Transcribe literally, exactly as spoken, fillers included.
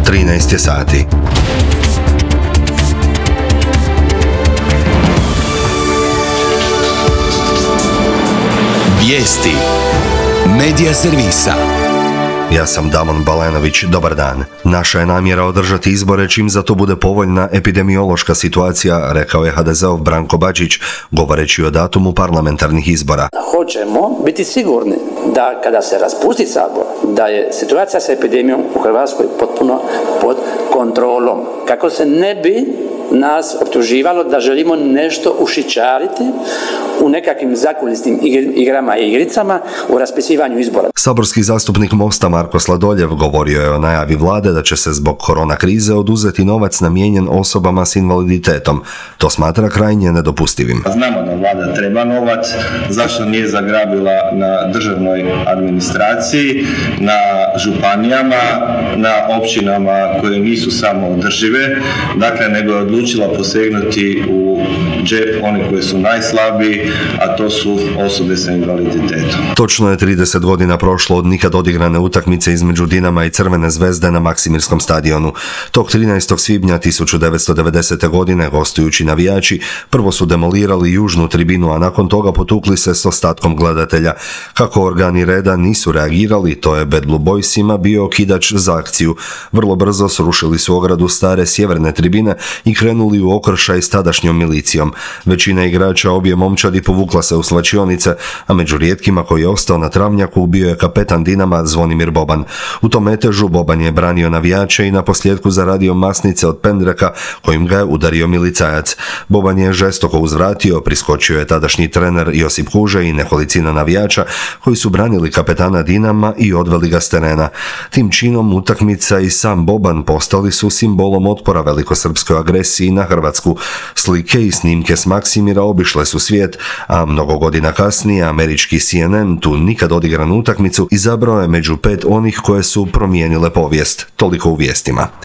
trinaest je sati. Vijesti Medija servisa. Ja sam Damon Balenović, dobar dan. Naša je namjera održati izbore čim za to bude povoljna epidemiološka situacija, rekao je ha de zeov Branko Bačić, govoreći o datumu parlamentarnih izbora. Hoćemo biti sigurni da kada se raspusti sabor, da je situacija sa epidemijom u Hrvatskoj potpuno pod kontrolom. Kako se ne bi nas optuživalo da želimo nešto ušićariti u nekakvim zakulisnim igrama i igricama u raspisivanju izbora. Saborski zastupnik Mosta Marko Sladoljev govorio je o najavi vlade da će se zbog korona krize oduzeti novac namijenjen osobama s invaliditetom. To smatra krajnje nedopustivim. Znamo da vlada treba novac, zašto nije zagrabila na državnoj administraciji, na županijama, na općinama koje nisu samo održive, dakle nego je odlučila posegnuti u džep one koje su najslabiji, a to su osobe sa invaliditetom. Točno je trideset godina prošlo od nikad odigrane utakmice između Dinama i Crvene zvezde na Maksimirskom stadionu. Tog trinaestog svibnja tisuću devetsto devedesete. godine gostujući navijači prvo su demolirali južnu tribinu, a nakon toga potukli se s ostatkom gledatelja. Kako organi reda nisu reagirali, to je Bad Blue Boysima bio okidač za akciju. Vrlo brzo srušili su ogradu stare sjeverne tribine i krenuli u okršaj s tadašnjom milicijom. Većina igrača obje momčadi povukla se u svlačionice, a među rijetkima koji je ostao na travnjaku bio je kapetan Dinama Zvonimir Boban. U tom metežu Boban je branio navijače i na posljedku zaradio masnice od pendreka kojim ga je udario milicajac. Boban je žestoko uzvratio, priskočio je tadašnji trener Josip Huže i nekolicina navijača koji su branili kapetana Dinama i odveli ga s terena. Tim činom utakmica i sam Boban postali su simbolom otpora velikosrpskoj agresiji na Hrvatsku. Slike i snimke s Maksimira obišle su svijet, a mnogo godina kasnije američki C N N tu nikad odigranu utakmicu izabrao je među pet onih koje su promijenile povijest. Toliko u vijestima.